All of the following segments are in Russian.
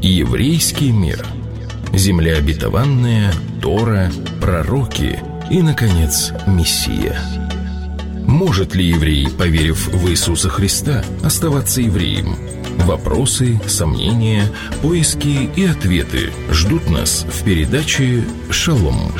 Еврейский мир. Земля обетованная, Тора, пророки и, наконец, Мессия. Может ли еврей, поверив в Иисуса Христа, оставаться евреем? Вопросы, сомнения, поиски и ответы ждут нас в передаче «Шалом».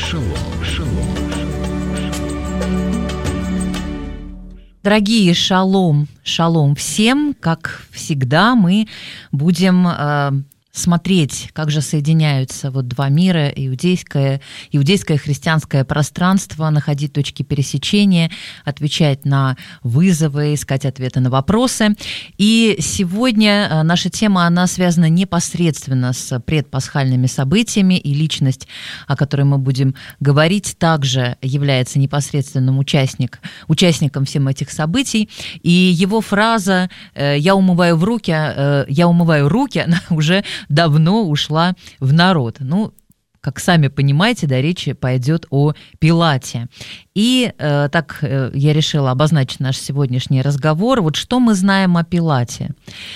Дорогие, шалом всем. Как всегда, мы будем смотреть, как же соединяются два мира, иудейское и христианское пространство, находить точки пересечения, отвечать на вызовы, искать ответы на вопросы. И сегодня наша тема, она связана непосредственно с предпасхальными событиями, и личность, о которой мы будем говорить, также является непосредственным участником всем этих событий. И его фраза «я умываю руки», она уже давно ушла в народ. Как сами понимаете, речь пойдет о Пилате. И так я решила обозначить наш сегодняшний разговор. Что мы знаем о Пилате?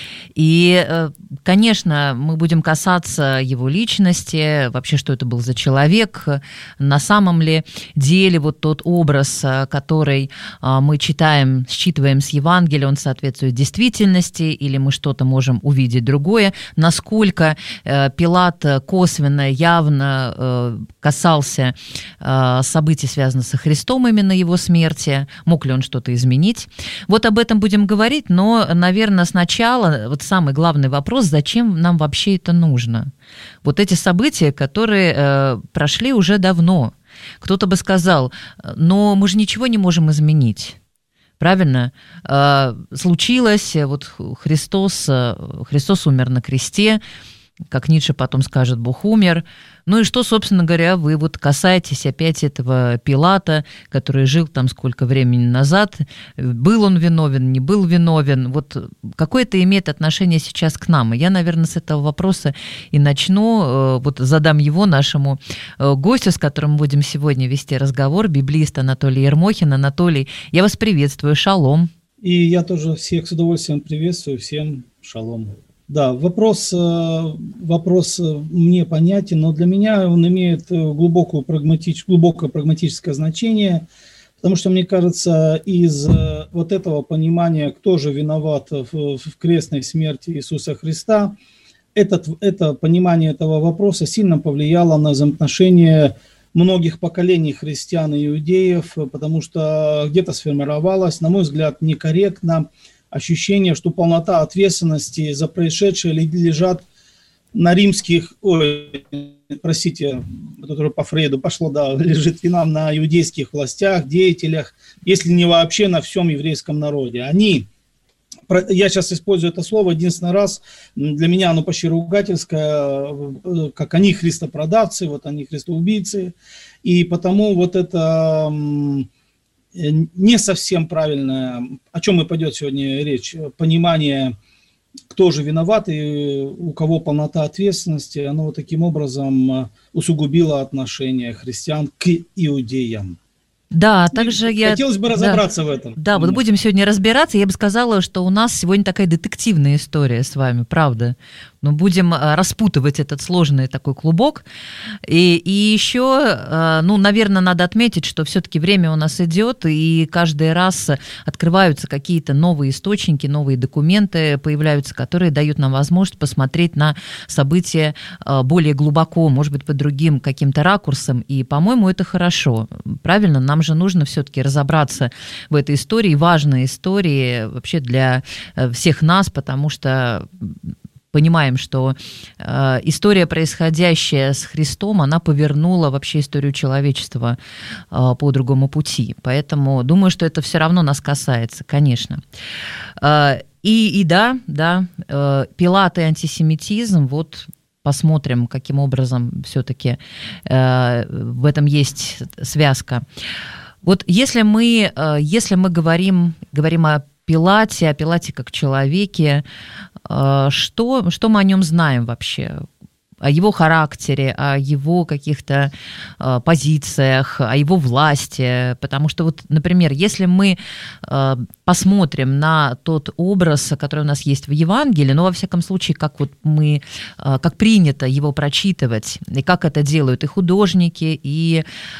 И, конечно, мы будем касаться его личности, вообще, что это был за человек, на самом ли деле тот образ, который мы считываем с Евангелия, он соответствует действительности, или мы что-то можем увидеть другое, насколько Пилат косвенно, явно касался событий, связанных со Христом, именно его смерти, мог ли он что-то изменить. Об этом будем говорить, но, наверное, сначала самый главный вопрос, зачем нам вообще это нужно? Эти события, которые прошли уже давно. Кто-то бы сказал, но мы же ничего не можем изменить. Правильно? Случилось, Христос умер на кресте, как Ницше потом скажет, Бог умер. И что, собственно говоря, вы касаетесь опять этого Пилата, который жил сколько времени назад, был он виновен, не был виновен, какое это имеет отношение сейчас к нам? И я, наверное, с этого вопроса и начну, задам его нашему гостю, с которым мы будем сегодня вести разговор, библиист Анатолий Ермохин. Анатолий, я вас приветствую, шалом. И я тоже всех с удовольствием приветствую, всем шалом. Да, вопрос мне понятен, но для меня он имеет глубокое прагматическое значение, потому что, мне кажется, из этого понимания, кто же виноват в крестной смерти Иисуса Христа, это понимание этого вопроса сильно повлияло на взаимоотношения многих поколений христиан и иудеев, потому что где-то сформировалось, на мой взгляд, некорректно ощущение, что полнота ответственности за происшедшее лежат на римских, которое по Фрейду пошло, лежит вина на иудейских властях, деятелях, если не вообще на всем еврейском народе. Я сейчас использую это слово единственный раз, для меня оно почти ругательское, как они христопродавцы, они христоубийцы, и потому это не совсем правильное, о чем и пойдет сегодня речь, понимание, кто же виноват и у кого полнота ответственности, оно таким образом усугубило отношение христиан к иудеям. Да, также хотелось бы разобраться в этом. Да, будем сегодня разбираться. Я бы сказала, что у нас сегодня такая детективная история с вами, правда. Но будем распутывать этот сложный такой клубок. И еще, наверное, надо отметить, что все-таки время у нас идет, и каждый раз открываются какие-то новые источники, новые документы появляются, которые дают нам возможность посмотреть на события более глубоко, может быть, под другим каким-то ракурсом. И, по-моему, это хорошо. Правильно? Нам же нужно все-таки разобраться в этой истории, важной истории вообще для всех нас, потому что понимаем, что история, происходящая с Христом, она повернула вообще историю человечества по другому пути. Поэтому думаю, что это все равно нас касается, конечно. И да, Пилат и антисемитизм, посмотрим, каким образом все-таки в этом есть связка. Если мы говорим о Пилате как человеке, что мы о нем знаем вообще? о его характере, о его каких-то позициях, о его власти. Потому что, вот, например, если мы посмотрим на тот образ, который у нас есть в Евангелии, ну, во всяком случае, как вот мы, как принято его прочитывать, и как это делают и художники, и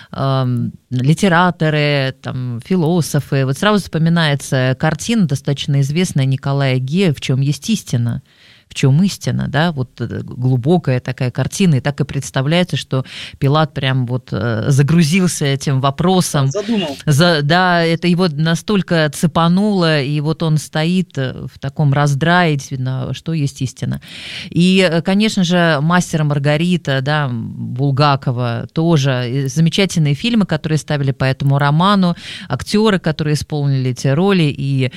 литераторы, там, философы, вот сразу вспоминается картина, достаточно известная, Николая Гея «В чем есть истина». В чем истина, да, вот глубокая такая картина, и так и представляется, что Пилат прям вот загрузился этим вопросом. Задумал. Да, это его настолько цепануло, и вот он стоит в таком раздрае, действительно, что есть истина. И, конечно же, «Мастер и Маргарита», да, Булгакова, тоже замечательные фильмы, которые ставили по этому роману, актеры, которые исполнили эти роли, и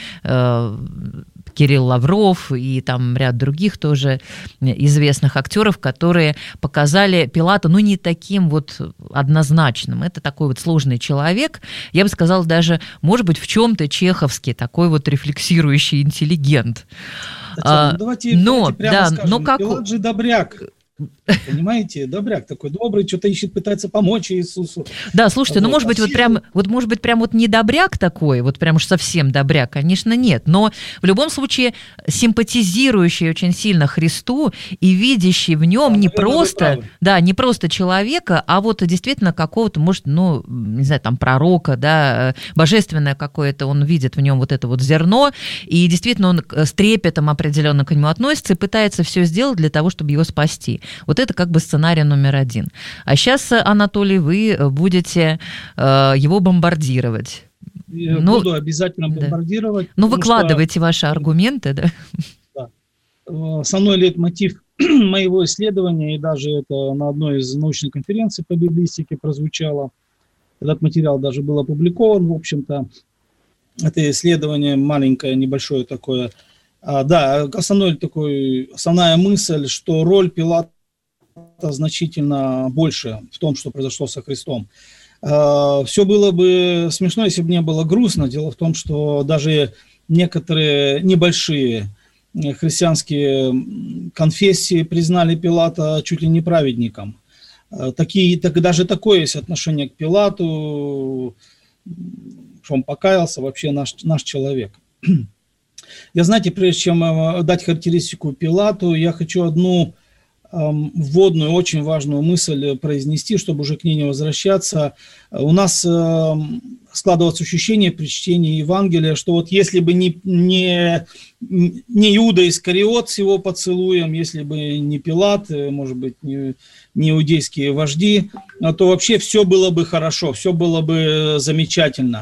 Кирилл Лавров и там ряд других тоже известных актеров, которые показали Пилата, ну, не таким вот однозначным. Это такой вот сложный человек, я бы сказала, даже, может быть, в чем-то чеховский, такой вот рефлексирующий интеллигент. Татьяна, давайте прямо скажем, Пилат же добряк. Понимаете, добряк такой добрый, что-то ищет, пытается помочь Иисусу. Да, слушайте, ну, может быть, может быть, прям вот не добряк такой, вот прям уж совсем добряк, конечно, нет, но в любом случае симпатизирующий очень сильно Христу и видящий в нем не просто человека, а вот действительно какого-то, может, ну, не знаю, там, пророка, да, божественное какое-то, он видит в нем вот это вот зерно, и действительно он с трепетом определенно к нему относится и пытается все сделать для того, чтобы его спасти. Вот это как бы сценарий номер один. А сейчас, Анатолий, вы будете его бомбардировать. Я буду обязательно бомбардировать. Ну, выкладывайте ваши аргументы, да? Да. Основной лейтмотив моего исследования, и даже это на одной из научных конференций по библистике прозвучало, этот материал даже был опубликован, в общем-то, это исследование маленькое, небольшое такое. Да, основная мысль, что роль Пилата значительно больше в том, что произошло со Христом. Все было бы смешно, если бы не было грустно. Дело в том, что даже некоторые небольшие христианские конфессии признали Пилата чуть ли не праведником. Даже такое есть отношение к Пилату, что он покаялся, вообще наш человек. Я, знаете, прежде чем дать характеристику Пилату, я хочу одну вводную, очень важную мысль произнести, чтобы уже к ней не возвращаться. У нас складывается ощущение при чтении Евангелия, что вот если бы не Иуда Искариот с его поцелуем, если бы не Пилат, может быть, не иудейские вожди, то вообще все было бы хорошо, все было бы замечательно.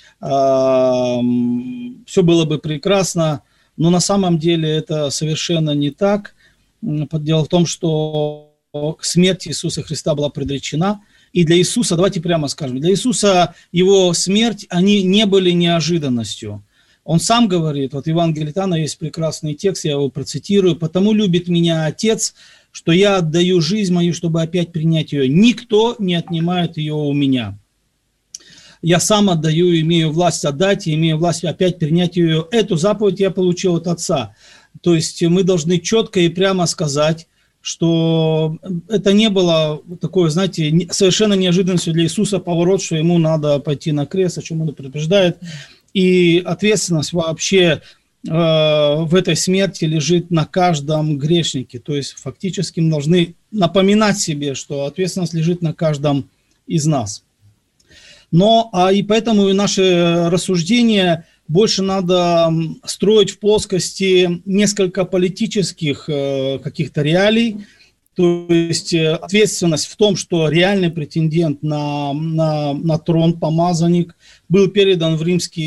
Все было бы прекрасно, но на самом деле это совершенно не так. Дело в том, что смерть Иисуса Христа была предречена, и для Иисуса, давайте прямо скажем, для Иисуса его смерть, они не были неожиданностью. Он сам говорит, вот в Евангелии от Иоанна есть прекрасный текст, я его процитирую: «Потому любит меня Отец, что я отдаю жизнь мою, чтобы опять принять ее. Никто не отнимает ее у меня. Я сам отдаю, имею власть отдать, и имею власть опять принять ее. Эту заповедь я получил от Отца». То есть мы должны четко и прямо сказать, что это не было такое, знаете, совершенно неожиданностью для Иисуса поворот, что ему надо пойти на крест, о чем он предупреждает. И ответственность вообще в этой смерти лежит на каждом грешнике. То есть фактически мы должны напоминать себе, что ответственность лежит на каждом из нас. И поэтому и наши рассуждения больше надо строить в плоскости несколько политических каких-то реалий. То есть ответственность в том, что реальный претендент на трон, помазанник, был передан в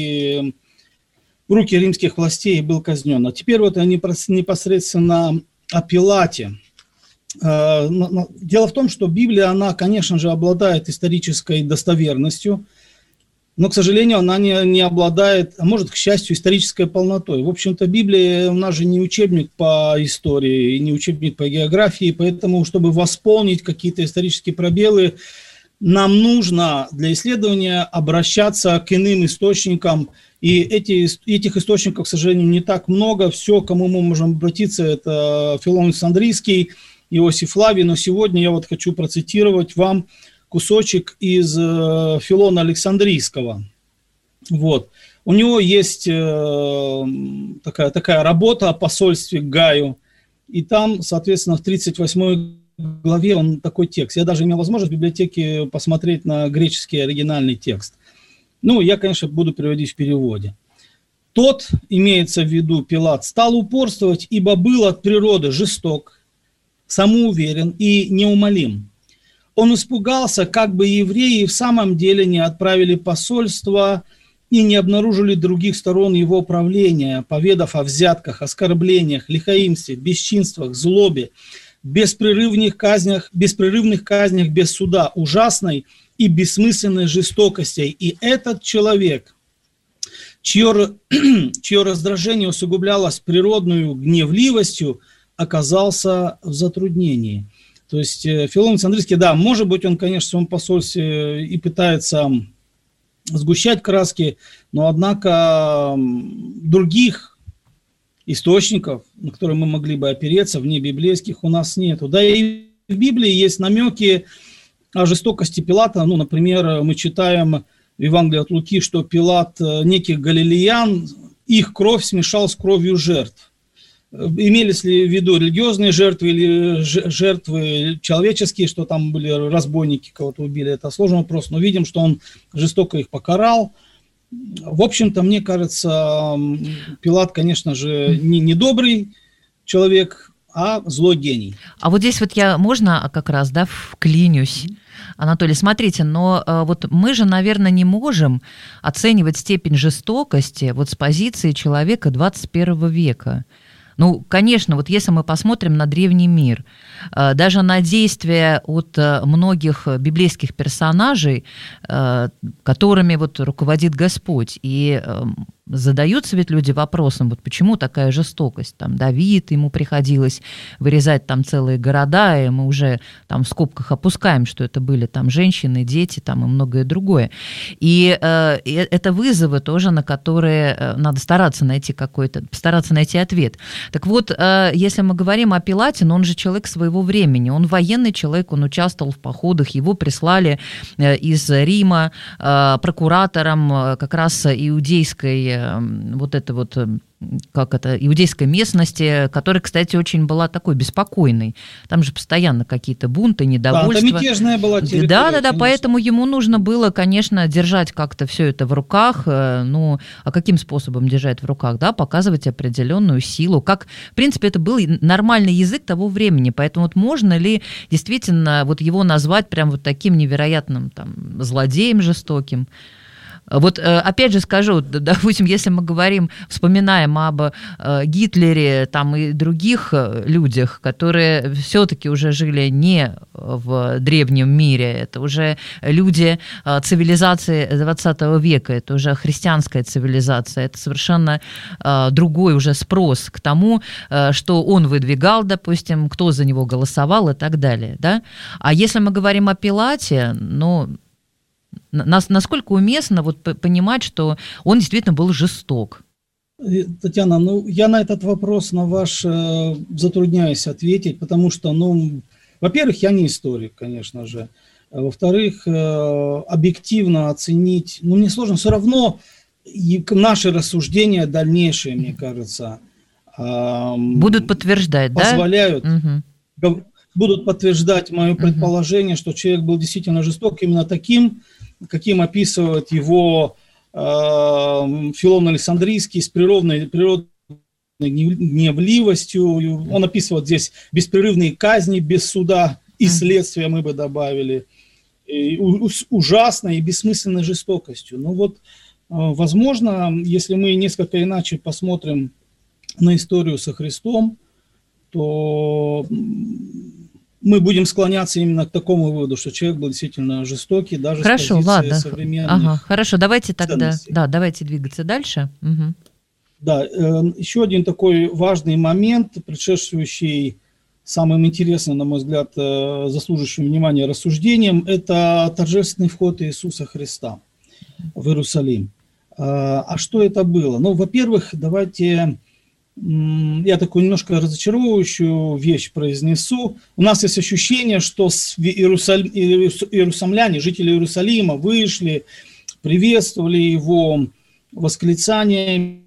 руки римских властей и был казнен. А теперь вот непосредственно о Пилате. Дело в том, что Библия, она, конечно же, обладает исторической достоверностью, но, к сожалению, она не обладает, а может, к счастью, исторической полнотой. В общем-то, Библия у нас же не учебник по истории, не учебник по географии, поэтому, чтобы восполнить какие-то исторические пробелы, нам нужно для исследования обращаться к иным источникам, и этих источников, к сожалению, не так много. Все, к кому мы можем обратиться, это Филон Александрийский, Иосиф Флавий, но сегодня я вот хочу процитировать вам кусочек из Филона Александрийского. Вот. У него есть такая работа о посольстве к Гаю, и там, соответственно, в 38 главе он такой текст. Я даже имел возможность в библиотеке посмотреть на греческий оригинальный текст. Ну, я, конечно, буду переводить в переводе. «Тот, имеется в виду Пилат, стал упорствовать, ибо был от природы жесток, самоуверен и неумолим. Он испугался, как бы евреи в самом деле не отправили посольство и не обнаружили других сторон его правления, поведав о взятках, оскорблениях, лихаимстве, бесчинствах, злобе, беспрерывных казнях без суда, ужасной и бессмысленной жестокости. И этот человек, чье раздражение усугублялось природной гневливостью, оказался в затруднении». То есть Филон Александрийский, да, может быть, он, конечно, в своем посольстве и пытается сгущать краски, но, однако, других источников, на которые мы могли бы опереться, вне библейских, у нас нету. Да и в Библии есть намеки о жестокости Пилата. Ну, например, мы читаем в Евангелии от Луки, что Пилат неких галилеян, их кровь смешал с кровью жертв. Имелись ли в виду религиозные жертвы или жертвы человеческие, что там были разбойники, кого-то убили, это сложный вопрос, но видим, что он жестоко их покарал. В общем-то, мне кажется, Пилат, конечно же, не добрый человек, а злой гений. А вот здесь вот можно как раз, да, вклинюсь. Анатолий, смотрите, но вот мы же, наверное, не можем оценивать степень жестокости вот с позиции человека 21 века. Ну, конечно, вот если мы посмотрим на древний мир, даже на действия от многих библейских персонажей, которыми вот руководит Господь, и задаются ведь люди вопросом, вот почему такая жестокость? Там Давид, ему приходилось вырезать там целые города, и мы уже там в скобках опускаем, что это были там женщины, дети там и многое другое. И это вызовы тоже, на которые надо стараться найти ответ. Так вот, если мы говорим о Пилате, но он же человек своего времени, он военный человек, он участвовал в походах, его прислали из Рима прокуратором как раз иудейской иудейской местности, которая, кстати, очень была такой беспокойной. Там же постоянно какие-то бунты, недовольства. Да, мятежная была территория. Да, поэтому ему нужно было, конечно, держать как-то все это в руках. Ну, а каким способом держать в руках? Да, показывать определенную силу. Как, в принципе, это был нормальный язык того времени. Поэтому вот можно ли действительно вот его назвать прям вот таким невероятным там злодеем жестоким? Вот опять же скажу, допустим, если мы вспоминаем об Гитлере там, и других людях, которые все-таки уже жили не в древнем мире, это уже люди цивилизации 20 века, это уже христианская цивилизация, это совершенно другой уже спрос к тому, что он выдвигал, допустим, кто за него голосовал и так далее. Да? А если мы говорим о Пилате, насколько уместно вот понимать, что он действительно был жесток? Татьяна, я на этот вопрос, на ваш, затрудняюсь ответить, потому что, во-первых, я не историк, конечно же. Во-вторых, объективно оценить, мне сложно, все равно наши рассуждения дальнейшие, мне кажется, будут подтверждать, позволяют, будут подтверждать мое предположение, что человек был действительно жесток, именно таким, каким описывает его Филон Александрийский, с природной гневливостью. Он описывает здесь беспрерывные казни без суда и следствия, мы бы добавили, и ужасной и бессмысленной жестокостью. Возможно, если мы несколько иначе посмотрим на историю со Христом, то мы будем склоняться именно к такому выводу, что человек был действительно жестокий, даже с позиции современных Хорошо, давайте тогда, ценностей. давайте двигаться дальше. Угу. Да, еще один такой важный момент, предшествующий самым интересным, на мой взгляд, заслуживающим внимания рассуждением, это торжественный вход Иисуса Христа в Иерусалим. А что это было? Во-первых, давайте я такую немножко разочаровывающую вещь произнесу. У нас есть ощущение, что иерусалимляне, жители Иерусалима вышли, приветствовали его восклицаниями.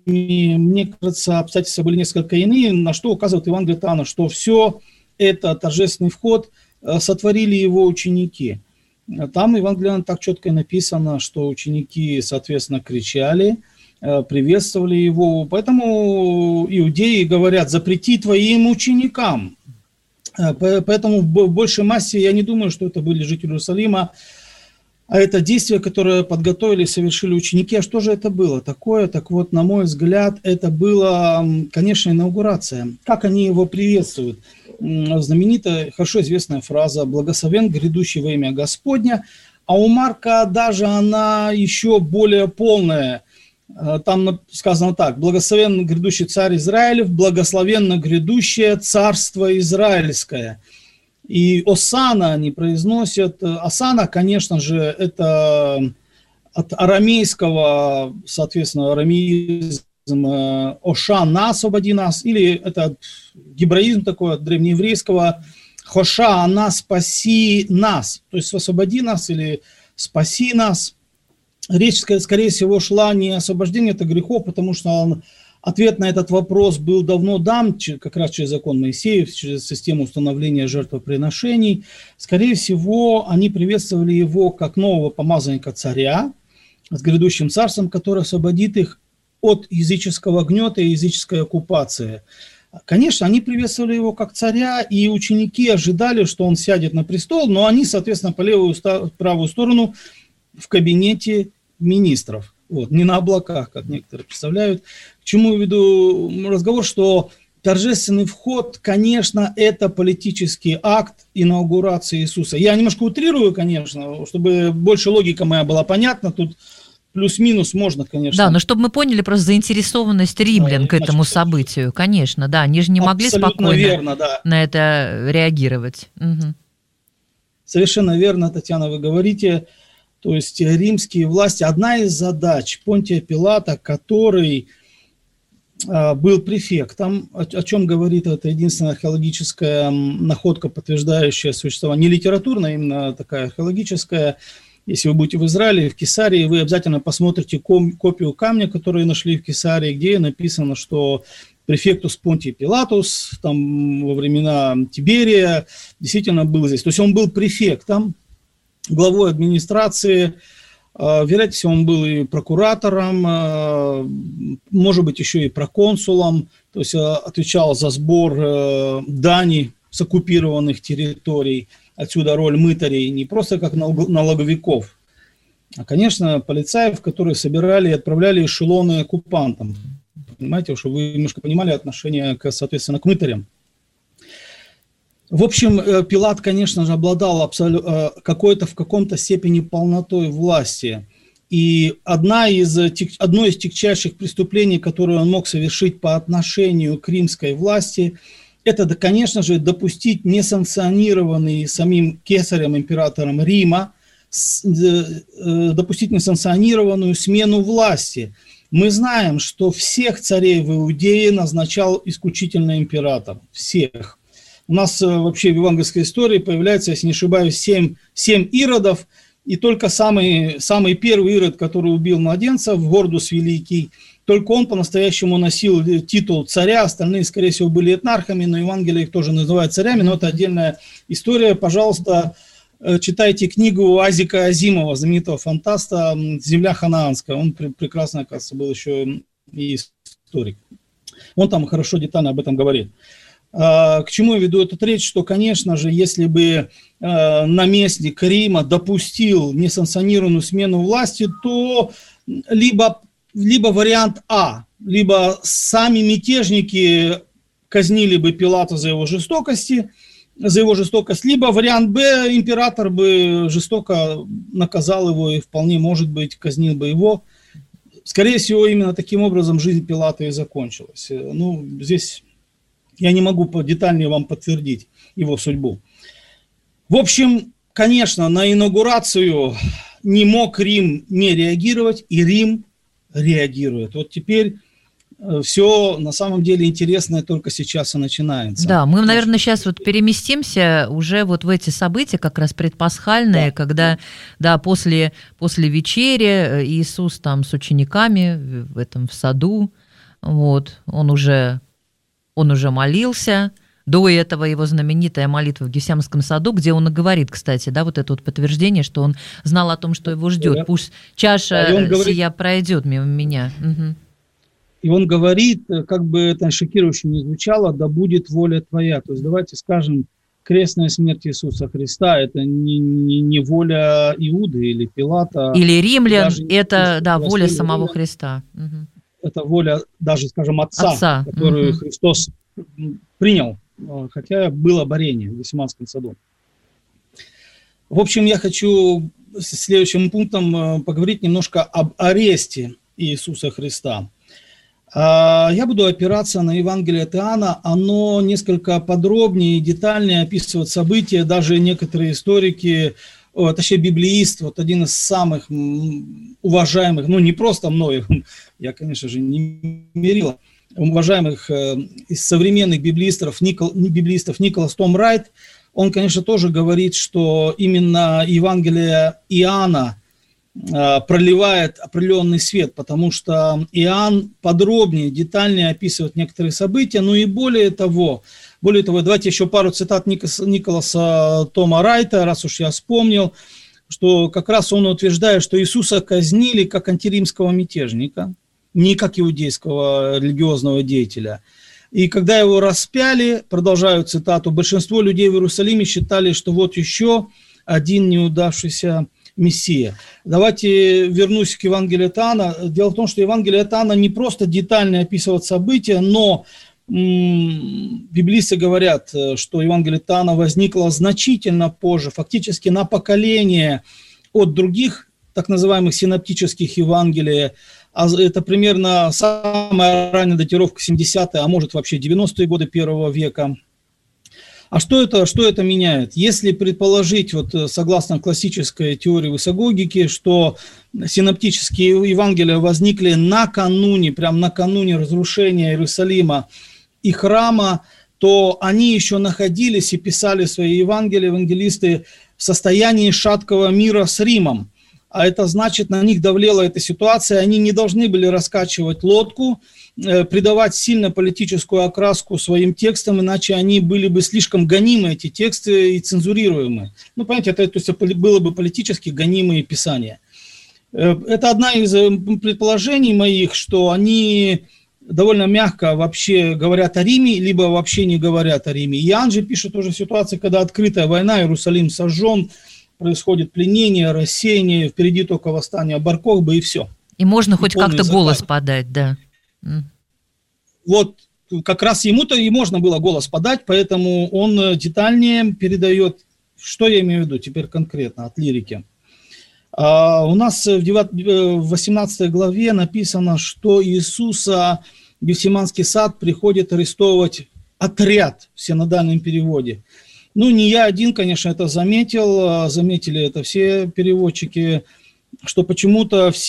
Мне кажется, обстоятельства были несколько иные, на что указывает Евангелие от Иоанна, что все это торжественный вход сотворили его ученики. Там в Евангелии так четко написано, что ученики, соответственно, кричали, приветствовали его. Поэтому иудеи говорят: запрети твоим ученикам. Поэтому в большей массе я не думаю, что это были жители Иерусалима, а это действие, которое подготовили, совершили ученики. А что же это было такое? Так вот, на мой взгляд, это была, конечно, инаугурация. Как они его приветствуют? Знаменитая, хорошо известная фраза «Благословен грядущий во имя Господня». А у Марка даже она еще более полная. Там сказано так: «Благословен грядущий царь Израилев, благословенно грядущее царство израильское». И «Осана» они произносят. «Осана», конечно же, это от арамейского, соответственно, арамеизм «Ошана, освободи нас», или это гебраизм такой от древнееврейского «Хоша, она, спаси нас», то есть «освободи нас» или «спаси нас». Речь, скорее всего, шла не о освобождении от грехов, потому что ответ на этот вопрос был давно дан, как раз через закон Моисеев, через систему установления жертвоприношений. Скорее всего, они приветствовали его как нового помазанника царя с грядущим царством, который освободит их от языческого гнета и языческой оккупации. Конечно, они приветствовали его как царя, и ученики ожидали, что он сядет на престол, но они, соответственно, по левую и правую сторону в кабинете министров. Вот, не на облаках, как некоторые представляют. К чему я веду разговор, что торжественный вход, конечно, это политический акт инаугурации Иисуса. Я немножко утрирую, конечно, чтобы больше логика моя была понятна. Тут плюс-минус можно, конечно. Да, но чтобы мы поняли просто заинтересованность римлян к этому событию, конечно, да, они же не могли спокойно верно, да, на это реагировать. Угу. Совершенно верно, Татьяна, вы говорите. То есть римские власти, одна из задач Понтия Пилата, который был префектом, о чем говорит это единственная археологическая находка, подтверждающая существование, не литературная, именно такая археологическая. Если вы будете в Израиле, в Кесарии, вы обязательно посмотрите копию камня, которую нашли в Кесарии, где написано, что префектус Понтий Пилатус, там во времена Тиберия, действительно был здесь. То есть он был префектом, главой администрации, вероятнее всего, он был и прокуратором, может быть, еще и проконсулом, то есть отвечал за сбор дани с оккупированных территорий, отсюда роль мытарей, не просто как налоговиков, а, конечно, полицаев, которые собирали и отправляли эшелоны оккупантам. Понимаете, чтобы вы немножко понимали отношение, соответственно, к мытарям. В общем, Пилат, конечно же, обладал в каком-то степени полнотой власти. И одно из тягчайших преступлений, которые он мог совершить по отношению к римской власти, это, конечно же, допустить несанкционированный самим кесарем, императором Рима, допустить несанкционированную смену власти. Мы знаем, что всех царей в Иудее назначал исключительно император. Всех. У нас вообще в евангельской истории появляется, если не ошибаюсь, 7 иродов, и только самый первый ирод, который убил младенцев, Гордус Великий, только он по-настоящему носил титул царя, остальные, скорее всего, были этнархами, но Евангелие их тоже называют царями, но это отдельная история. Пожалуйста, читайте книгу Азика Азимова, знаменитого фантаста «Земля ханаанская». Он прекрасно, оказывается, был еще и историк. Он там хорошо, детально об этом говорит. К чему я веду эту речь, что, конечно же, если бы наместник Рима допустил несанкционированную смену власти, то либо вариант А, либо сами мятежники казнили бы Пилата за его жестокость, либо вариант Б, император бы жестоко наказал его и вполне, может быть, казнил бы его. Скорее всего, именно таким образом жизнь Пилата и закончилась. Ну, здесь я не могу детальнее вам подтвердить его судьбу. В общем, конечно, на инаугурацию не мог Рим не реагировать, и Рим реагирует. Вот теперь все на самом деле интересное только сейчас и начинается. Да, мы, наверное, сейчас вот переместимся уже вот в эти события, как раз предпасхальные, когда, да, после вечери Иисус там с учениками в саду, вот, он уже молился. До этого его знаменитая молитва в Гефсиманском саду, где он и говорит, кстати, да, вот это вот подтверждение, что он знал о том, что его ждет. Пусть чаша сия пройдет мимо меня. Угу. И он говорит, как бы это шокирующе не звучало, да будет воля твоя. То есть давайте скажем, крестная смерть Иисуса Христа – это не воля Иуды или Пилата. Или римлян, это, да, воля самого Христа. Угу. Это воля даже, скажем, Отца. Которую Христос принял, хотя было борение в Гефсиманском саду. В общем, я хочу следующим пунктом поговорить немножко об аресте Иисуса Христа. Я буду опираться на Евангелие от Иоанна, оно несколько подробнее и детальнее описывает события, даже некоторые историки, точнее библеист, вот один из самых уважаемых, ну не просто мною, я, конечно же, не мерил, уважаемых из современных библеистов Николас Том Райт, он, конечно, тоже говорит, что именно Евангелие Иоанна проливает определенный свет, потому что Иоанн подробнее, детальнее описывает некоторые события, но и более того, давайте еще пару цитат Николаса Тома Райта, раз уж я вспомнил, что как раз он утверждает, что Иисуса казнили как антиримского мятежника, не как иудейского религиозного деятеля. И когда его распяли, продолжаю цитату, большинство людей в Иерусалиме считали, что вот еще один неудавшийся Мессия. Давайте вернусь к Евангелию от Иоанна. Дело в том, что Евангелие от Иоанна не просто детально описывает события, но библисты говорят, что Евангелие от Иоанна возникло значительно позже, фактически на поколение от других так называемых синоптических Евангелий. Это примерно самая ранняя датировка 70-е, а может вообще 90-е годы первого века. А что это меняет? Если предположить, вот, согласно классической теории высогогики, что синоптические Евангелия возникли прямо накануне разрушения Иерусалима и храма, то они еще находились и писали свои Евангелия, евангелисты, в состоянии шаткого мира с Римом. А это значит, на них давлела эта ситуация, они не должны были раскачивать лодку, придавать сильно политическую окраску своим текстам, иначе они были бы слишком гонимы, эти тексты, и цензурируемы. Ну, понимаете, это было бы политически гонимые писания. Это одна из предположений моих, что они довольно мягко вообще говорят о Риме, либо вообще не говорят о Риме. Иоанн же пишет уже в ситуации, когда открытая война, Иерусалим сожжен, происходит пленение, рассеяние, впереди только восстание Бар-Кохбы и все. И можно хоть как-то голос подать, да. Вот как раз ему-то и можно было голос подать, поэтому он детальнее передает, что я имею в виду теперь конкретно от лирики. У нас в 18 главе написано, что Иисуса в Гефсиманский сад приходит арестовывать отряд в синодальном переводе. Ну, не я один, конечно, это заметили это все переводчики, что почему-то в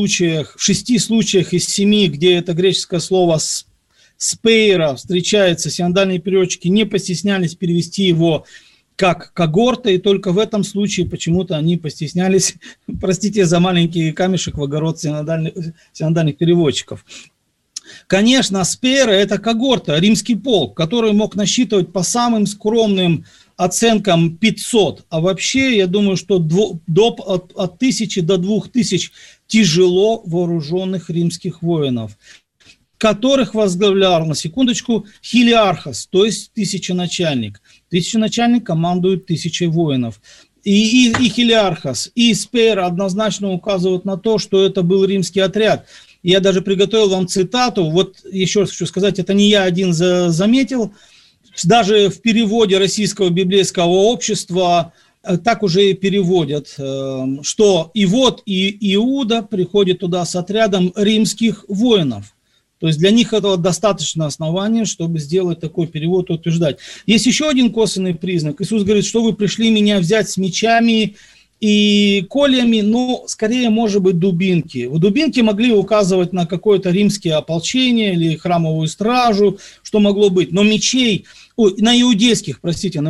6 случаях из 7, где это греческое слово «спейра» встречается, синодальные переводчики не постеснялись перевести его как когорта, и только в этом случае почему-то они постеснялись, простите за маленький камешек в огород синодальных переводчиков. Конечно, спейра – это когорта, римский полк, который мог насчитывать по самым скромным оценкам 500, а вообще, я думаю, что от 1000 до 2000 тяжело вооруженных римских воинов, которых возглавлял, на секундочку, хилиархос, то есть тысяченачальник. Тысяченачальник командует 1000 воинов. И хилиархос, и спейра однозначно указывают на то, что это был римский отряд. Я даже приготовил вам цитату, вот еще раз хочу сказать, это не я один заметил, даже в переводе Российского библейского общества так уже и переводят, что и вот и Иуда приходит туда с отрядом римских воинов. То есть для них этого достаточно основания, чтобы сделать такой перевод и утверждать. Есть еще один косвенный признак. Иисус говорит, что вы пришли меня взять с мечами и кольями, но скорее, может быть, дубинки. Дубинки могли указывать на какое-то римское ополчение или храмовую стражу, что могло быть. Но мечей, на иудейские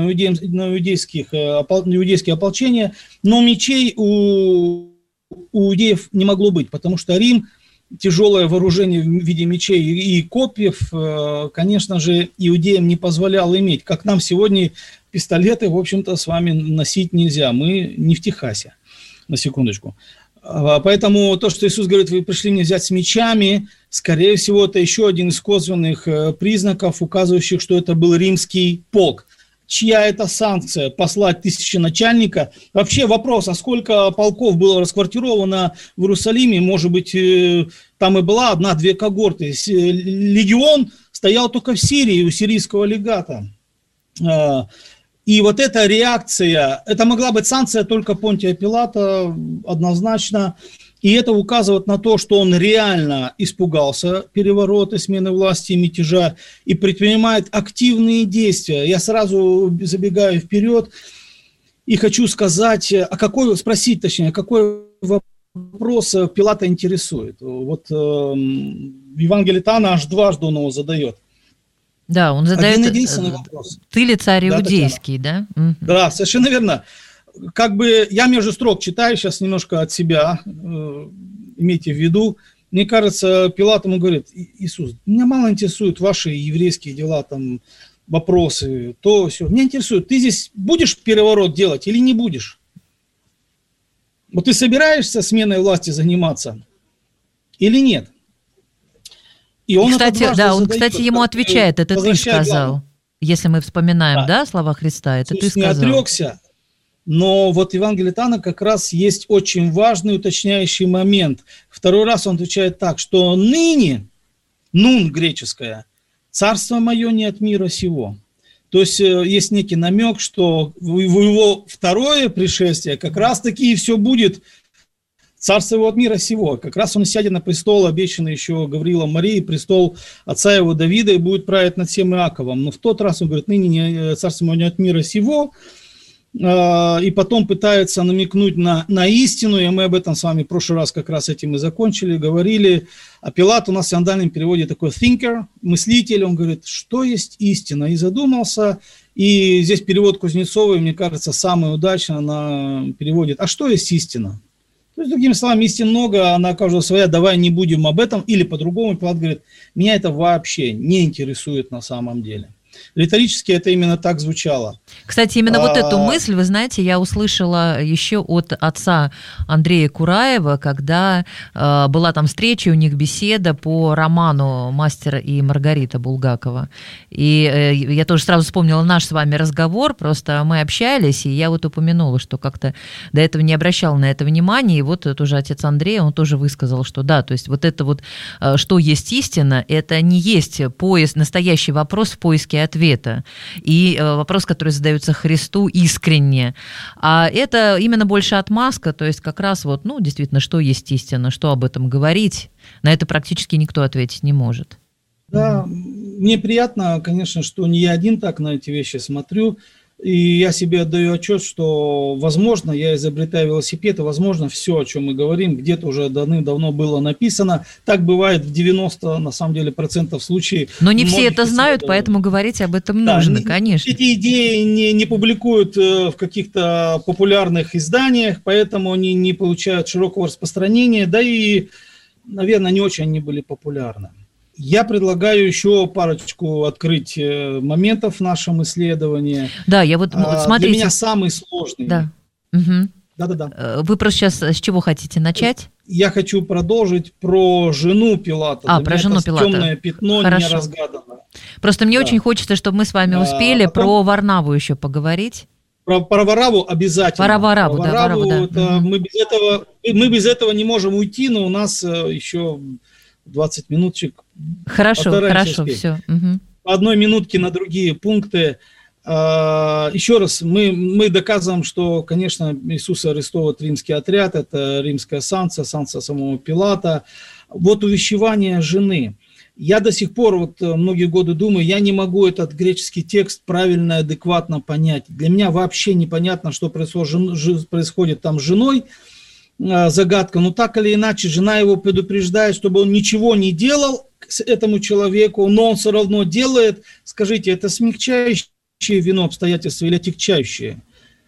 ополчения, но мечей у иудеев не могло быть, потому что Рим, тяжелое вооружение в виде мечей и копьев, конечно же, иудеям не позволял иметь. Как нам сегодня пистолеты, в общем-то, с вами носить нельзя. Мы не в Техасе, на секундочку. Поэтому то, что Иисус говорит, вы пришли мне взять с мечами, скорее всего, это еще один из косвенных признаков, указывающих, что это был римский полк. Чья это санкция? Послать тысяченачальника? Вообще вопрос, а сколько полков было расквартировано в Иерусалиме? Может быть, там и была одна-две когорты. Легион стоял только в Сирии, у сирийского легата. И вот эта реакция, это могла быть санкция только Понтия Пилата, однозначно. И это указывает на то, что он реально испугался переворота, смены власти и мятежа и предпринимает активные действия. Я сразу забегаю вперед и хочу сказать, какой вопрос Пилата интересует. Вот в Евангелии от Иоанна аж дважды он его задает. Да, он задает, один-единственный вопрос. Ты ли царь иудейский, да? Да, совершенно верно. Как бы я между строк читаю сейчас немножко от себя, имейте в виду. Мне кажется, Пилат ему говорит: Иисус, меня мало интересуют ваши еврейские дела, там, вопросы, то все. Меня интересует, ты здесь будешь переворот делать или не будешь? Вот ты собираешься сменой власти заниматься или нет? И он, кстати, ему отвечает, это ты сказал, если мы вспоминаем, да, слова Христа, это Иисус ты сказал. Не отрекся. Но вот в Евангелии от Иоанна как раз есть очень важный уточняющий момент. Второй раз он отвечает так, что ныне, нун греческое, царство мое не от мира сего. То есть есть некий намек, что в его второе пришествие как раз таки и все будет царство его от мира сего. Как раз он сядет на престол, обещанный еще Гавриилом Марии, престол отца его Давида, и будет править над всем Иаковом. Но в тот раз он говорит, ныне царство мое не от мира сего. И потом пытается намекнуть на истину, и мы об этом с вами в прошлый раз как раз этим и закончили, говорили. А Пилат у нас в синодальном переводе такой thinker, мыслитель, он говорит, что есть истина, и задумался, и здесь перевод Кузнецовой, мне кажется, самый удачный, она переводит, а что есть истина? То есть, другими словами, истин много, она каждая своя, давай не будем об этом, или по-другому Пилат говорит, меня это вообще не интересует на самом деле. Риторически это именно так звучало. Кстати, именно вот эту мысль, вы знаете, я услышала еще от отца Андрея Кураева, когда была там встреча, у них беседа по роману «Мастер и Маргарита» Булгакова. И я тоже сразу вспомнила наш с вами разговор, просто мы общались, и я вот упомянула, что как-то до этого не обращала на это внимания, и вот тоже отец Андрей, он тоже высказал, что да, то есть вот это вот, что есть истина, это не есть настоящий вопрос в поиске ответа. И вопрос, который задается Христу искренне. А это именно больше отмазка, то есть как раз вот, ну, действительно, что есть истина, что об этом говорить, на это практически никто ответить не может. Да, мне приятно, конечно, что не я один так на эти вещи смотрю, и я себе отдаю отчет, что, возможно, я изобретаю велосипед, и, возможно, все, о чем мы говорим, где-то уже давным-давно было написано. Так бывает в 90%, на самом деле, процентов случаев. Но не все это знают, поэтому говорить об этом нужно, конечно. Эти идеи не публикуют в каких-то популярных изданиях, поэтому они не получают широкого распространения, да и, наверное, не очень они были популярны. Я предлагаю еще парочку открыть моментов в нашем исследовании. Да, я вот, смотрите. Для меня самый сложный. Да. Угу. Да. Вы просто сейчас с чего хотите начать? Я хочу продолжить про жену Пилата. Про жену Пилата. Темное пятно не разгадано. Просто мне очень хочется, чтобы мы с вами успели про Варнаву еще поговорить. Про Варавву обязательно. Про Варавву, да. Мы без этого не можем уйти, но у нас еще 20 минуточек. Хорошо, все. Угу. По одной минутке на другие пункты. Еще раз, мы доказываем, что, конечно, Иисуса арестовывает римский отряд, это римская санкция самого Пилата. Вот увещевание жены. Я до сих пор, вот многие годы думаю, я не могу этот греческий текст правильно, адекватно понять. Для меня вообще непонятно, что происходит там с женой, загадка. Но так или иначе, жена его предупреждает, чтобы он ничего не делал этому человеку, но он все равно делает. Скажите, это смягчающее вину обстоятельства или отягчающее?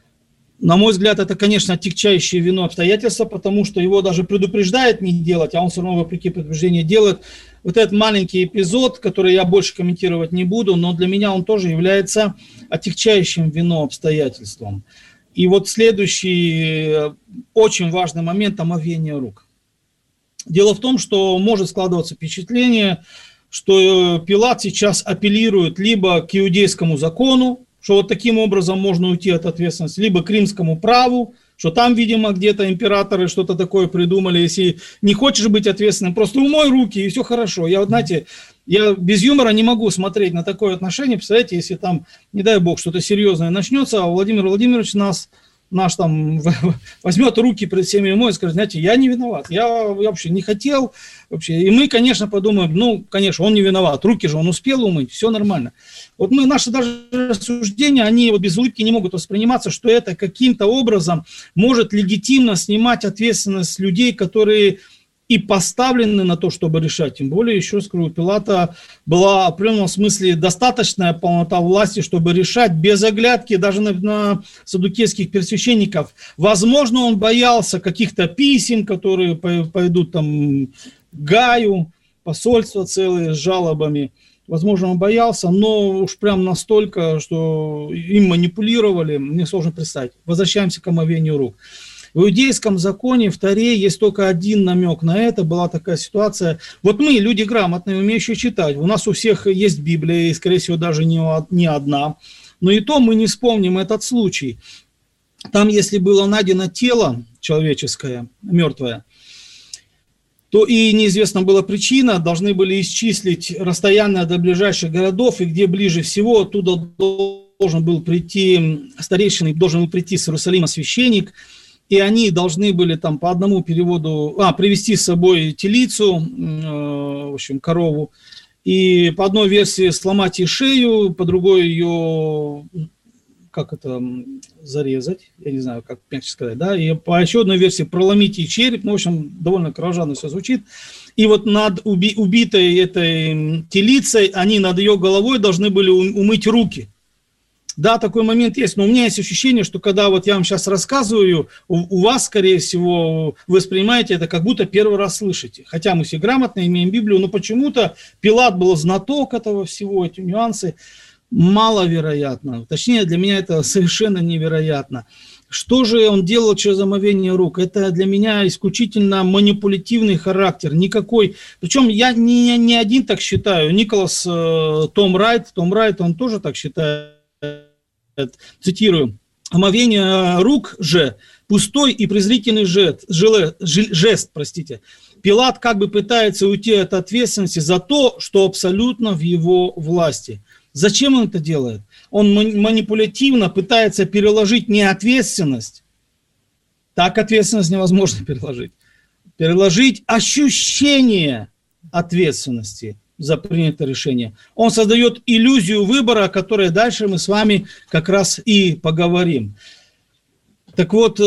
На мой взгляд, это, конечно, отягчающее вину обстоятельства, потому что его даже предупреждает не делать, а он все равно, вопреки предупреждению, делает. Вот этот маленький эпизод, который я больше комментировать не буду, но для меня он тоже является отягчающим вину обстоятельством. И вот следующий очень важный момент – омовение рук. Дело в том, что может складываться впечатление, что Пилат сейчас апеллирует либо к иудейскому закону, что вот таким образом можно уйти от ответственности, либо к римскому праву, что там, видимо, где-то императоры что-то такое придумали, если не хочешь быть ответственным, просто умой руки, и все хорошо. Я, вот, знаете, я без юмора не могу смотреть на такое отношение. Представляете, если там, не дай бог, что-то серьезное начнется, а Владимир Владимирович наш там возьмет руки перед всеми умой и скажет, знаете, я не виноват, я вообще не хотел. Вообще. И мы, конечно, подумаем, ну, конечно, он не виноват, руки же он успел умыть, все нормально. Вот наши даже рассуждения, они вот без улыбки не могут восприниматься, что это каким-то образом может легитимно снимать ответственность людей, которые и поставлены на то, чтобы решать. Тем более, еще раз скажу, у Пилата была в определенном смысле достаточная полнота власти, чтобы решать без оглядки даже на саддукейских первосвященников. Возможно, он боялся каких-то писем, которые пойдут там к Гаю, посольства целые с жалобами. Возможно, он боялся, но уж прям настолько, что им манипулировали, мне сложно представить. Возвращаемся к омовению рук. В иудейском законе, в Торе, есть только один намек на это, была такая ситуация. Вот мы, люди грамотные, умеющие читать, у нас у всех есть Библия, и, скорее всего, даже не одна, но и то мы не вспомним этот случай. Там, если было найдено тело человеческое, мертвое, то и неизвестна была причина, должны были исчислить расстояние до ближайших городов, и где ближе всего, оттуда должен был прийти старейшина, должен был прийти с Иерусалима священник, и они должны были там по одному переводу, привезти с собой телицу, в общем, корову, и по одной версии сломать ей шею, по другой ее, зарезать, я не знаю, как мягче сказать, да, и по еще одной версии проломить ей череп, в общем, довольно кровожадно все звучит. И вот над убитой этой телицей, они над ее головой должны были умыть руки. Да, такой момент есть, но у меня есть ощущение, что когда вот я вам сейчас рассказываю, у вас, скорее всего, вы воспринимаете это, как будто первый раз слышите. Хотя мы все грамотно имеем Библию, но почему-то Пилат был знаток этого всего, эти нюансы, маловероятно. Точнее, для меня это совершенно невероятно. Что же он делал через омовение рук? Это для меня исключительно манипулятивный характер. Никакой. Причем я не один так считаю. Николас Том Райт, он тоже так считает. Цитирую. Омовение рук же пустой и презрительный жест. Пилат как бы пытается уйти от ответственности за то, что абсолютно в его власти. Зачем он это делает? Он манипулятивно пытается переложить не ответственность. Так ответственность невозможно переложить. Переложить ощущение ответственности за принятое решение. Он создает иллюзию выбора, о которой дальше мы с вами как раз и поговорим. Так вот,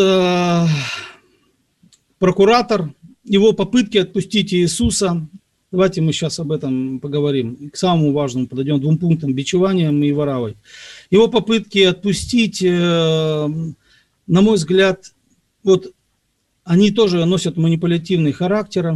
прокуратор, его попытки отпустить Иисуса, давайте мы сейчас об этом поговорим. К самому важному подойдем, 2 пунктам: бичеванием и воровой. Его попытки отпустить, на мой взгляд, вот они тоже носят манипулятивный характер.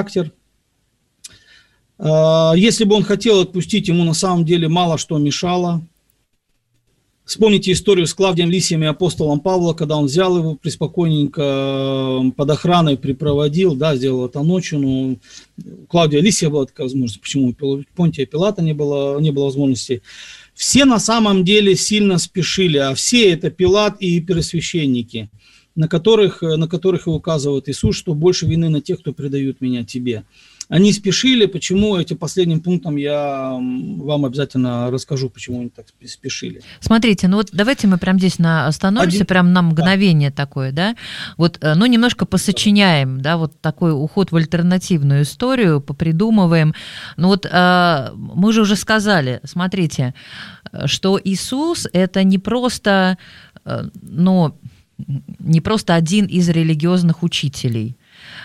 Если бы он хотел отпустить, ему на самом деле мало что мешало. Вспомните историю с Клавдием Лисием и апостолом Павла, когда он взял его преспокойненько под охраной припроводил, да, сделал это ночью, но у Клавдия Лисия была такая возможность, почему у Понтия Пилата не было возможности. Все на самом деле сильно спешили, а все это Пилат и первосвященники, на которых и указывает Иисус, что больше вины на тех, кто предают меня тебе. Они спешили, почему, этим последним пунктом я вам обязательно расскажу, почему они так спешили. Смотрите, ну вот давайте мы прямо здесь остановимся, прям на мгновение такое, да, вот, ну немножко посочиняем, да, вот такой уход в альтернативную историю, попридумываем. Ну вот мы же уже сказали, смотрите, что Иисус это не просто, ну, не просто один из религиозных учителей.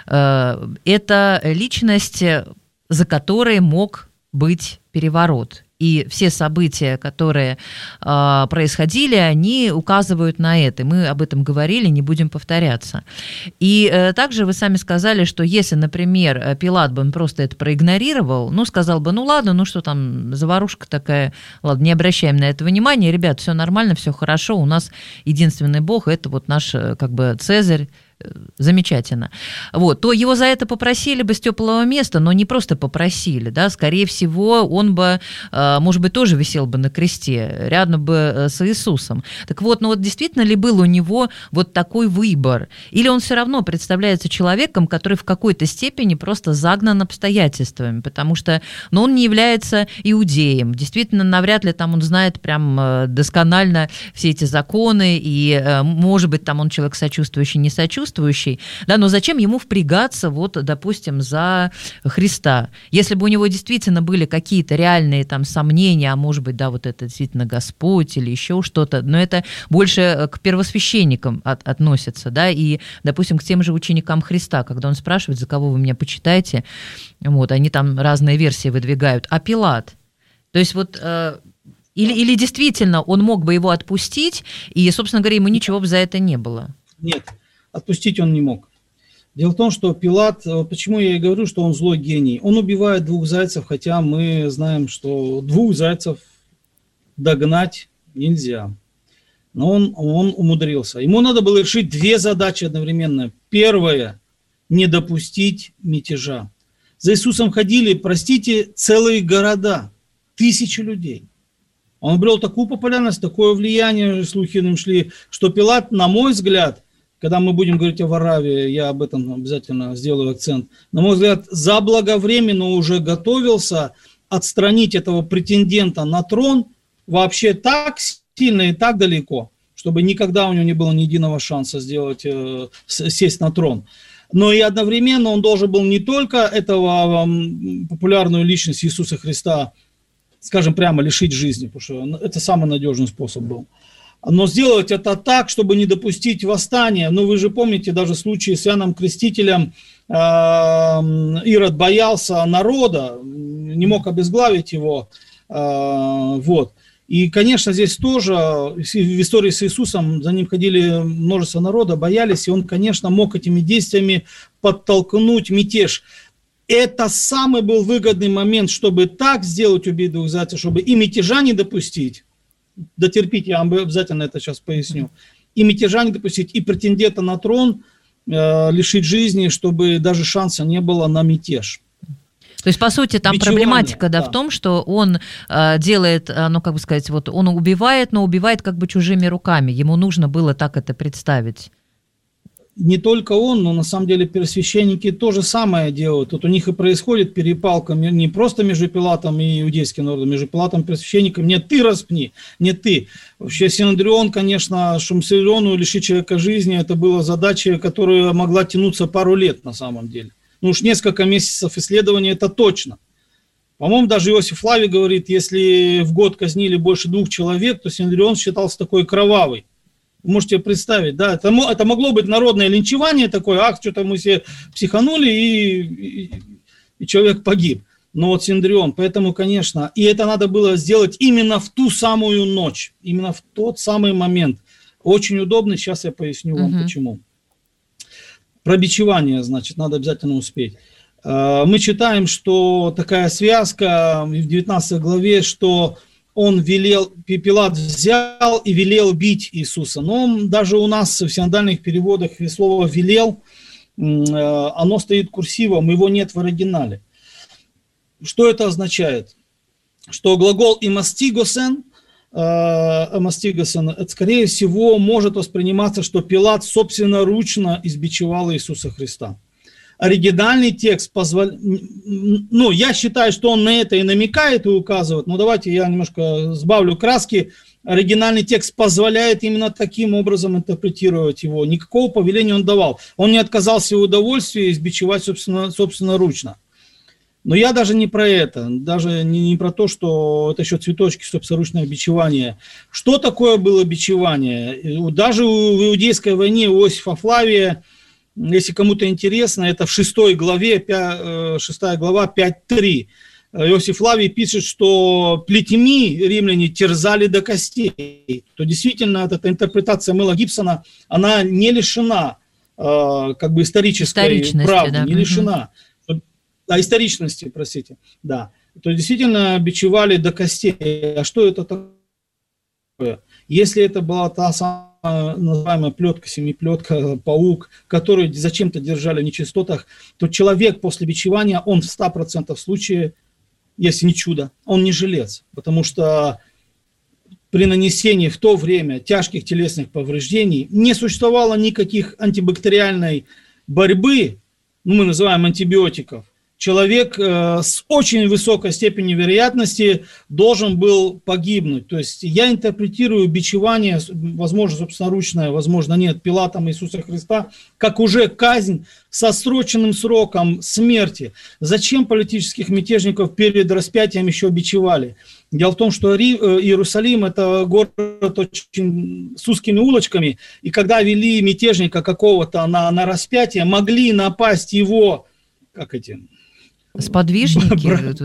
Это личность, за которой мог быть переворот. И все события, которые происходили, они указывают на это. Мы об этом говорили, не будем повторяться. И также вы сами сказали, что если, например, Пилат бы он просто это проигнорировал, ну, сказал бы, ну, ладно, ну, что там, заварушка такая, ладно, не обращаем на это внимания, ребят, все нормально, все хорошо, у нас единственный Бог, это вот наш, как бы, Цезарь, замечательно. Вот, то его за это попросили бы с теплого места, но не просто попросили, да, скорее всего, он бы, может быть, тоже висел бы на кресте, рядом бы с Иисусом. Так вот, ну вот действительно ли был у него вот такой выбор? Или он все равно представляется человеком, который в какой-то степени просто загнан обстоятельствами, потому что, ну, он не является иудеем, действительно, навряд ли там он знает прям досконально все эти законы, и, может быть, там он человек сочувствующий, не сочувствующий, да, но зачем ему впрягаться, вот, допустим, за Христа? Если бы у него действительно были какие-то реальные там сомнения, а может быть, да, вот это действительно Господь или еще что-то, но это больше к первосвященникам относится, да, и, допустим, к тем же ученикам Христа, когда он спрашивает, за кого вы меня почитаете, вот, они там разные версии выдвигают, а Пилат? То есть вот... Или действительно он мог бы его отпустить, и, собственно говоря, ему ничего бы за это не было? Нет. Отпустить он не мог. Дело в том, что Пилат, почему я и говорю, что он злой гений, он убивает 2 зайцев, хотя мы знаем, что 2 зайцев догнать нельзя. Но он умудрился. Ему надо было решить 2 задачи одновременно. Первое – не допустить мятежа. За Иисусом ходили, простите, целые города, 1000 людей. Он обрел такую популярность, такое влияние, слухи им шли, что Пилат, на мой взгляд, когда мы будем говорить о Варавии, я об этом обязательно сделаю акцент, на мой взгляд, заблаговременно уже готовился отстранить этого претендента на трон вообще так сильно и так далеко, чтобы никогда у него не было ни единого шанса сесть на трон. Но и одновременно он должен был не только этого популярную личность Иисуса Христа, скажем прямо, лишить жизни, потому что это самый надежный способ был, но сделать это так, чтобы не допустить восстания. Ну, вы же помните даже случаи с Иоанном Крестителем. Ирод боялся народа, не мог обезглавить его. Вот. И, конечно, здесь тоже, в истории с Иисусом, за ним ходили множество народа, боялись, и он, конечно, мог этими действиями подтолкнуть мятеж. Это самый был выгодный момент, чтобы так сделать, убить 2 зайцев, чтобы и мятежа не допустить. Дотерпите, я вам обязательно это сейчас поясню. И мятежа не допустить, и претендента на трон лишить жизни, чтобы даже шанса не было на мятеж. То есть, по сути, там проблематика, да, в том, что он делает, ну, как бы сказать, вот он убивает, но убивает как бы чужими руками. Ему нужно было так это представить. Не только он, но на самом деле первосвященники то же самое делают. Тут у них и происходит перепалка не просто между Пилатом и иудейским народом, между Пилатом и первосвященником. Не ты распни, не ты. Вообще Синедрион, конечно, чтобы Синедриону лишить человека жизни, это была задача, которая могла тянуться пару лет на самом деле. Ну уж несколько месяцев исследования, это точно. По-моему, даже Иосиф Флавий говорит, если в год казнили больше 2 человек, то Синедрион считался такой кровавый. Вы можете представить, да, это могло быть народное линчевание такое, что-то мы все психанули, и человек погиб. Но вот Синедрион, поэтому, конечно, и это надо было сделать именно в ту самую ночь, именно в тот самый момент. Очень удобно, сейчас я поясню вам почему. Про бичевание, значит, надо обязательно успеть. Мы читаем, что такая связка в 19 главе, что Пилат взял и велел бить Иисуса. Но даже у нас в синодальных переводах слово «велел», оно стоит курсивом, его нет в оригинале. Что это означает? Что глагол «имастигосен», это, скорее всего, может восприниматься, что Пилат собственноручно избичевал Иисуса Христа. оригинальный текст позволяет, ну, я считаю, что он на это и намекает, и указывает, но давайте я немножко сбавлю краски. Оригинальный текст позволяет именно таким образом интерпретировать его. Никакого повеления он давал. Он не отказался в удовольствии избичевать собственноручно. Но я даже не про это, даже не про то, что это еще цветочки собственноручного бичевания. Что такое было бичевание? Даже в Иудейской войне у Иосифа Флавия, если кому-то интересно, это в 6 главе, 6 глава 5.3. Иосиф Флавий пишет, что плетьми римляне терзали до костей. То действительно, эта интерпретация Мэла Гибсона, она не лишена как бы исторической правды, да. Не лишена. Историчности, простите. Да. То действительно бичевали до костей. А что это такое? Если это была та самая называемая плетка, семиплетка, паук, который зачем-то держали в нечистотах, то человек после бичевания, он в 100% случаев, если не чудо, он не жилец, потому что при нанесении в то время тяжких телесных повреждений не существовало никаких антибактериальной борьбы, ну, мы называем антибиотиков. Человек с очень высокой степенью вероятности должен был погибнуть. То есть я интерпретирую бичевание, возможно, собственноручное, возможно, нет, Пилатом Иисуса Христа, как уже казнь с отсроченным сроком смерти. Зачем политических мятежников перед распятием еще бичевали? Дело в том, что Иерусалим – это город очень с узкими улочками, и когда вели мятежника какого-то на распятие, могли напасть его, как эти... Сподвижники.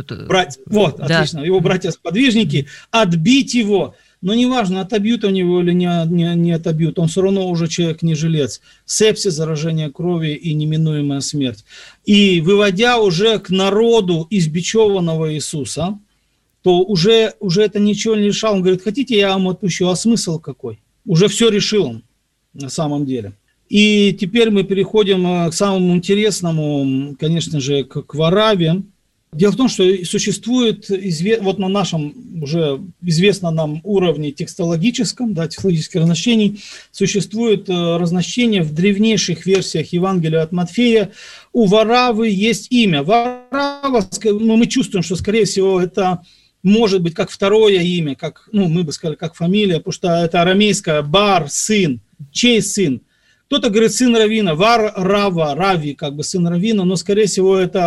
Вот, да. Отлично, его братья-сподвижники, отбить его. Но неважно, отобьют они его или не отобьют, он все равно уже человек не жилец. Сепсис, заражение крови и неминуемая смерть. И выводя уже к народу избичеванного Иисуса, то уже это ничего не решал. Он говорит, хотите, я вам отпущу, а смысл какой? Уже все решил он на самом деле. И теперь мы переходим к самому интересному, конечно же, к Варавве. Дело в том, что существует, вот на нашем уже известном нам уровне текстологическом, да, текстологических разночтений, существует разночтение в древнейших версиях Евангелия от Матфея. У Вараввы есть имя. Варава, ну, мы чувствуем, что, скорее всего, это может быть как второе имя, как, ну, мы бы сказали, как фамилия, потому что это арамейское бар, сын, чей сын. Кто-то говорит сын Равина, Вар-Рава, Рави, как бы сын Равина, но, скорее всего, это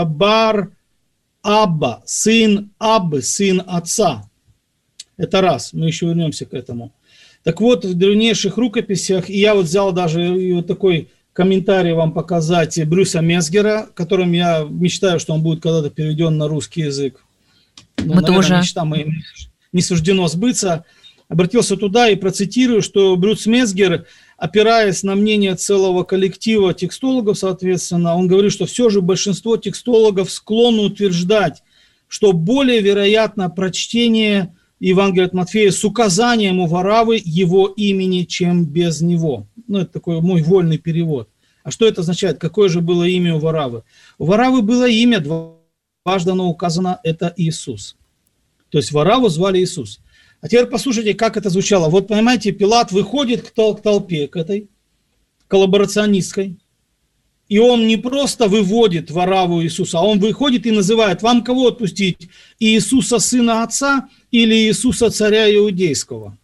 Бар-Абба, сын Аббы, сын отца. Это раз, мы еще вернемся к этому. Так вот, в древнейших рукописях, и я вот взял даже вот такой комментарий вам показать Брюса Месгера, которым я мечтаю, что он будет когда-то переведен на русский язык. Но, мы наверное, тоже. Мечта моим не суждено сбыться. Обратился туда и процитирую, что Брюс Месгер, опираясь на мнение целого коллектива текстологов, соответственно, он говорит, что все же большинство текстологов склонны утверждать, что более вероятно прочтение Евангелия от Матфея с указанием у Вараввы его имени, чем без него. Ну, это такой мой вольный перевод. А что это означает? Какое же было имя у Вараввы? У Вараввы было имя, дважды оно указано, это Иисус. То есть Варавву звали Иисус. А теперь послушайте, как это звучало. Вот, понимаете, Пилат выходит к толпе, к этой коллаборационистской, и он не просто выводит Варавву Иисуса, а он выходит и называет, вам кого отпустить? Иисуса, сына отца, или Иисуса, царя иудейского?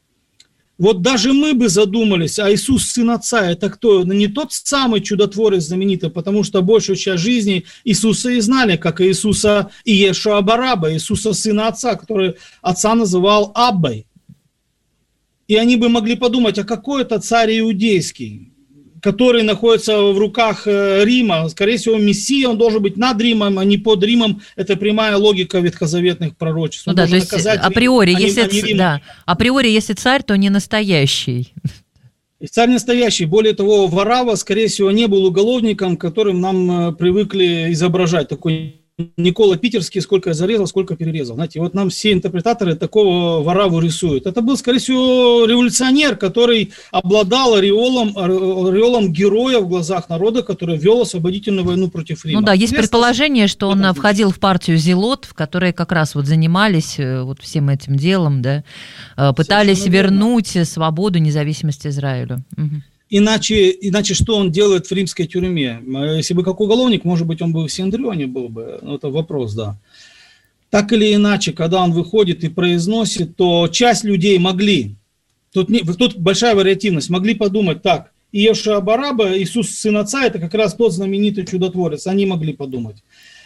Вот даже мы бы задумались, а Иисус, сын отца, это кто? Не тот самый чудотворец знаменитый, потому что большую часть жизни Иисуса и знали, как Иисуса Иешуа Бараба, Иисуса, сына отца, который отца называл Аббой. И они бы могли подумать, а какой это царь иудейский, который находится в руках Рима? Скорее всего, Мессия, он должен быть над Римом, а не под Римом. Это прямая логика ветхозаветных пророчеств. Ну да, то есть априори, если царь, то не настоящий. И царь настоящий. Более того, Варавва, скорее всего, не был уголовником, которым нам привыкли изображать. Такой Никола Питерский, сколько зарезал, сколько перерезал. Знаете, вот нам все интерпретаторы такого Варавву рисуют. Это был, скорее всего, революционер, который обладал ореолом героя в глазах народа, который вел освободительную войну против Рима. Ну да, есть предположение, что он входил в партию зелот, в которой как раз вот занимались вот всем этим делом, да, пытались вернуть свободу, независимость Израилю. Угу. Иначе что он делает в римской тюрьме? Если бы как уголовник, может быть, он бы в Синдрионе был бы. Это вопрос, да. Так или иначе, когда он выходит и произносит, то часть людей могли, тут большая вариативность, могли подумать так, Иешуа Бараба, Иисус, сын Отца, это как раз тот знаменитый чудотворец, они могли подумать.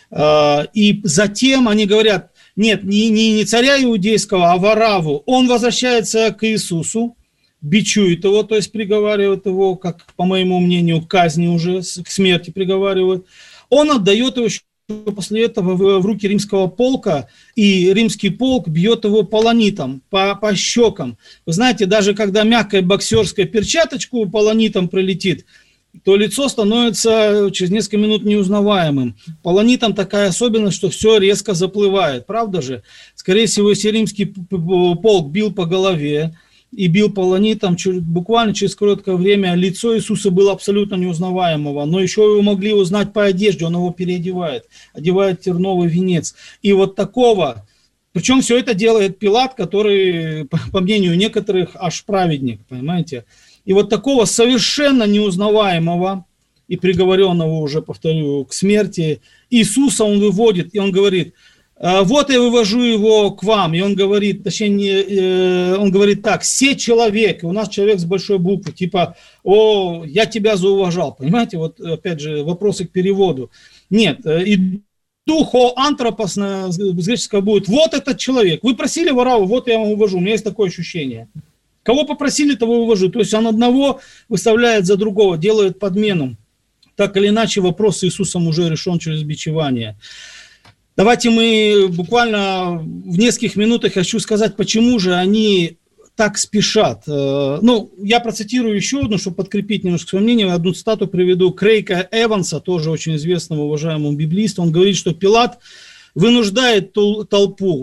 И затем они говорят, нет, не царя иудейского, а Вараву. Он возвращается к Иисусу, бичует его, то есть приговаривает его, как, по моему мнению, к казни уже, к смерти приговаривают. Он отдает его после этого в руки римского полка, и римский полк бьет его полонитом по щекам. Вы знаете, даже когда мягкая боксерская перчаточку полонитом прилетит, то лицо становится через несколько минут неузнаваемым. Полонитом такая особенность, что все резко заплывает, правда же? Скорее всего, если римский полк бил по голове и бил полонитом, буквально через короткое время лицо Иисуса было абсолютно неузнаваемого, но еще его могли узнать по одежде, он его переодевает, одевает терновый венец. И вот такого, причем все это делает Пилат, который, по мнению некоторых, аж праведник, понимаете? И вот такого совершенно неузнаваемого и приговоренного, уже повторю, к смерти, Иисуса он выводит, и он говорит, вот я вывожу его к вам. И он говорит, точнее, он говорит так, «Се человек», и у нас человек с большой буквы, типа, «О, я тебя зауважал». Понимаете, вот опять же вопросы к переводу. Нет, и «Хо антропос» с греческого будет, «Вот этот человек». Вы просили Вараву, вот я вам вывожу. У меня есть такое ощущение. Кого попросили, того вывожу. То есть он одного выставляет за другого, делает подмену. Так или иначе, вопрос с Иисусом уже решен через бичевание. Давайте мы буквально в нескольких минутах хочу сказать, почему же они так спешат. Ну, я процитирую еще одну, чтобы подкрепить немножко свое мнение. Одну цитату приведу Крейга Эванса, тоже очень известного, уважаемого библииста. Он говорит, что Пилат вынуждает толпу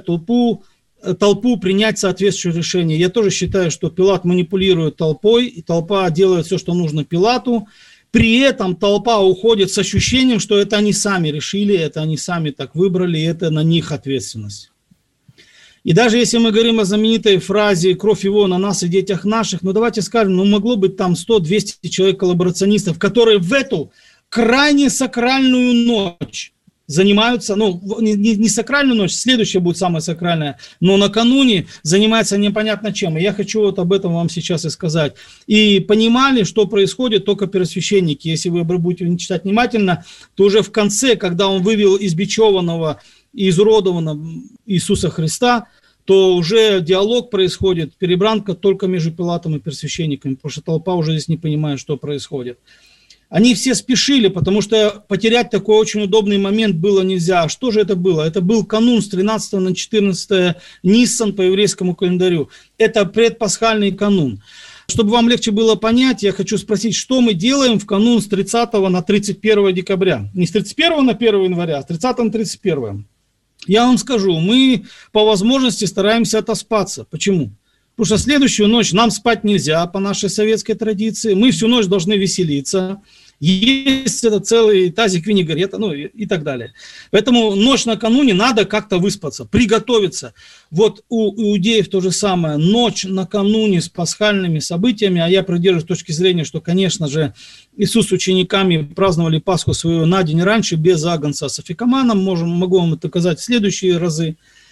принять соответствующее решение. Я тоже считаю, что Пилат манипулирует толпой, и толпа делает все, что нужно Пилату. При этом толпа уходит с ощущением, что это они сами решили, это они сами так выбрали, и это на них ответственность. И даже если мы говорим о знаменитой фразе «кровь его на нас и детях наших», ну давайте скажем, ну могло быть там 100-200 человек-коллаборационистов, которые в эту крайне сакральную ночь занимаются, ну, не сакральную ночь, следующая будет самая сакральная, но накануне занимаются непонятно чем. И я хочу вот об этом вам сейчас и сказать. И понимали, что происходит только первосвященники. Если вы будете читать внимательно, то уже в конце, когда он вывел избичеванного и изуродованного Иисуса Христа, то уже диалог происходит, перебранка только между Пилатом и первосвященниками, потому что толпа уже здесь не понимает, что происходит. Они все спешили, потому что потерять такой очень удобный момент было нельзя. А что же это было? Это был канун с 13 на 14 Ниссан по еврейскому календарю. Это предпасхальный канун. Чтобы вам легче было понять, я хочу спросить, что мы делаем в канун с 30 на 31 декабря? Не с 31 на 1 января, а с 30 на 31. Я вам скажу, мы по возможности стараемся отоспаться. Почему? Потому что следующую ночь нам спать нельзя по нашей советской традиции. Мы всю ночь должны веселиться. Есть это целый тазик винегрета, ну и так далее. Поэтому ночь накануне надо как-то выспаться, приготовиться. Вот у иудеев то же самое. Ночь накануне с пасхальными событиями, а я придерживаюсь точки зрения, что, конечно же, Иисус с учениками праздновали Пасху свою на день раньше, без агнца с афикаманом. Могу вам это сказать в следующие разы.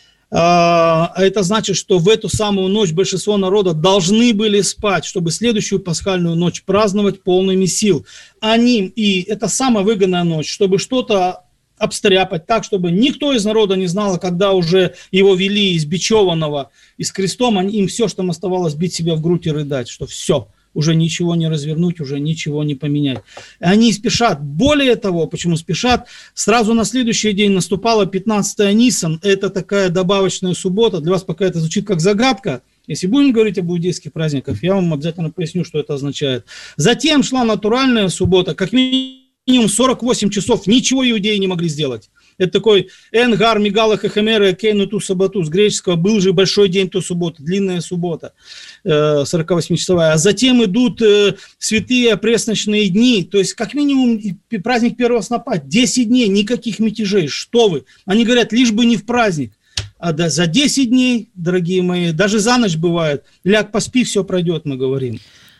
А это значит, что в эту самую ночь большинство народа должны были спать, чтобы следующую пасхальную ночь праздновать полными сил. И это самая выгодная ночь, чтобы что-то обстряпать так, чтобы никто из народа не знал, когда уже его вели избичеванного и с крестом, им все, что им оставалось, бить себя в грудь и рыдать, что все. Уже ничего не развернуть, уже ничего не поменять. Они спешат. Более того, почему спешат? Сразу на следующий день наступала 15 Ниссан. Это такая добавочная суббота. Для вас пока это звучит как загадка. Если будем говорить об иудейских праздниках, я вам обязательно поясню, что это означает. Затем шла натуральная суббота. Как минимум 48 часов ничего иудеи не могли сделать. Это такой Энгар, Мигалах и Хемера, Кейну ту субботу. С греческого был же большой день ту субботу, длинная суббота, 48-часовая. А затем идут святые пресночные дни, то есть как минимум праздник первого снопа, 10 дней, никаких мятежей. Что вы? Они говорят, лишь бы не в праздник. А за 10 дней, дорогие мои, даже за ночь бывает, ляг поспи, все пройдет, мы говорим.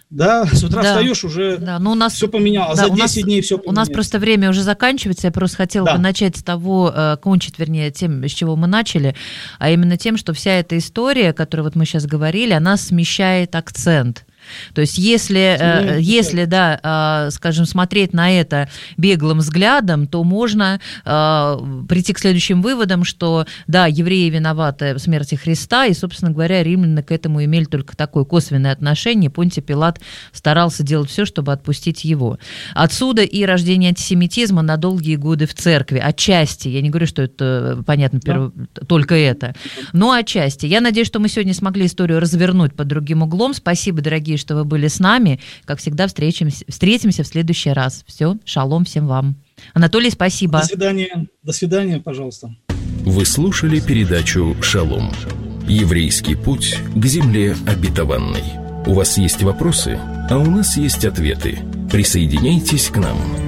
Да, с утра встаешь, уже все поменялось, за 10 дней все поменялось. У нас просто время уже заканчивается, я просто хотела бы начать с того, кончить, вернее, тем, с чего мы начали, а именно тем, что вся эта история, о которой вот мы сейчас говорили, она смещает акцент. То есть если, скажем, смотреть на это беглым взглядом, то можно прийти к следующим выводам, что, да, евреи виноваты в смерти Христа, и, собственно говоря, римляне к этому имели только такое косвенное отношение. Понтий Пилат старался делать все, чтобы отпустить его. Отсюда и рождение антисемитизма на долгие годы в церкви. Отчасти, я не говорю, что это, понятно, только это, но отчасти. Я надеюсь, что мы сегодня смогли историю развернуть под другим углом. Спасибо, дорогие, что вы были с нами. Как всегда, встретимся в следующий раз. Все, шалом всем вам. Анатолий, спасибо. До свидания, пожалуйста. Вы слушали передачу «Шалом». Еврейский путь к земле обетованной. У вас есть вопросы, а у нас есть ответы. Присоединяйтесь к нам.